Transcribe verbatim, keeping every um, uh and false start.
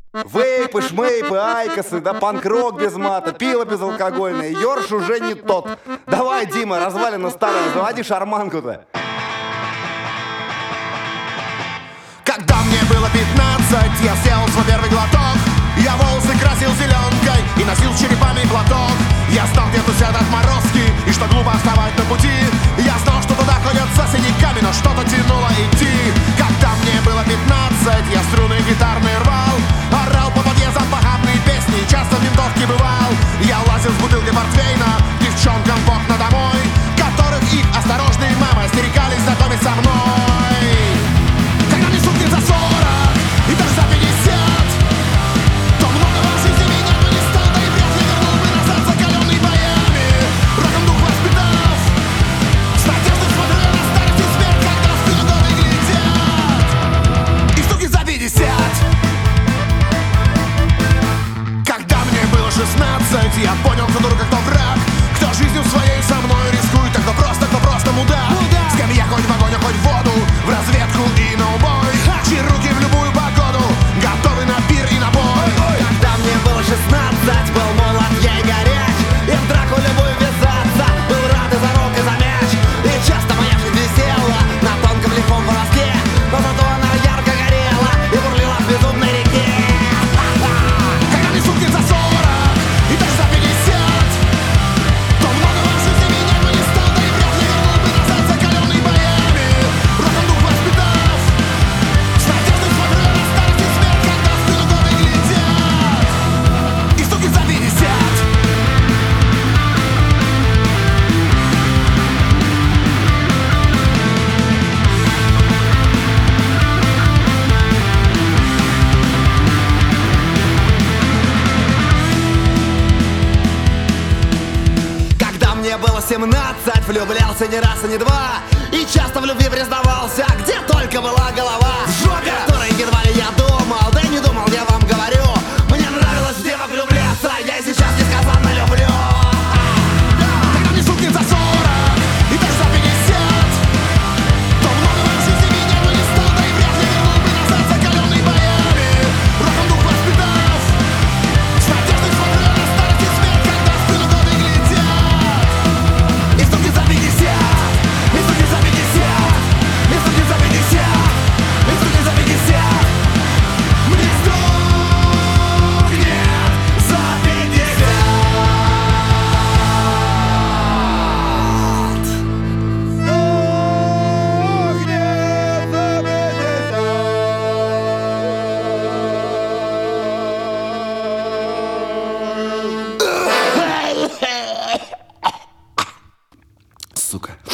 Вейпы, шмейпы, айкосы, да панк-рок без мата, пиво безалкогольное, ёрш уже не тот. Давай, Дима, развалина старая, заводи шарманку-то. Когда мне было пятнадцать, я сделал свой первый глоток. Я волосы красил зеленкой и носил с черепами платок. Я знал, где тусят отморозки и что глупо вставать на пути. Я знал, что туда ходят за синяками, но что-то тянуло идти. Когда мне было пятнадцать, я струны гитарные рвал, орал по подъездам похабные песни, часто в ментовке бывал. Я лазил с бутылкой портвейна девчонкам в окна домой, которых их осторожные мамы остерегались знакомить со мной. Когда мне сутки за сорок и даже за пятьдесят, то много в жизни меня бы не стал, да и вряд ли вернул бы назад закаленный боями, роком дух воспитав. С надеждой смотрю я на старость и смерть, когда в спину годы глядят, и штуки за пятьдесят. Когда мне было шестнадцать, я понял, кто друг, а кто враг, кто жизнью своей со мной рискует, а кто просто, кто просто мудак. С кем я хоть в огонь, а хоть в воду, в разведку и на убой, чьи руки в любую погоду готовы на пир и на бой. Когда мне было шестнадцать, был молод, я и горяч, и в драку любую ввязаться, был рад и за рог, и за мяч. И часто моя жизнь висела на тонком лихом волоске, но зато она ярко горела и бурлила в безумной реке. Когда мне сутки за сорок и даже за пятьдесят, то много в жизни меня бы не стал, да и вряд ли вернул бы назад закаленный боями, роком дух воспитав. С надеждой смотрю я на старость и смерть, когда в спину годы глядят, и штуки за пятьдесят. Когда мне было семнадцать, влюблялся не раз и не два, и часто в любви признавался, где только была голова, о которой едва ли я думал, да и не думал, я вам говорю. Мне нравилось в девок влюбляться, я и сейчас несказанно люблю. Когда мне сутки за сорок и даже за пятьдесят, то много в жизни меня бы не стал, да и вряд ли вернул бы назад закаленный боями, роком дух воспитав. С надеждой смотрю я на старость и смерть, когда в спину годы глядят, и штуки за пятьдесят, и штуки за пятьдесят, и штуки за пятьдесят, и штуки за пятьдесят. Мне стукнет за пятьдесят. Сука.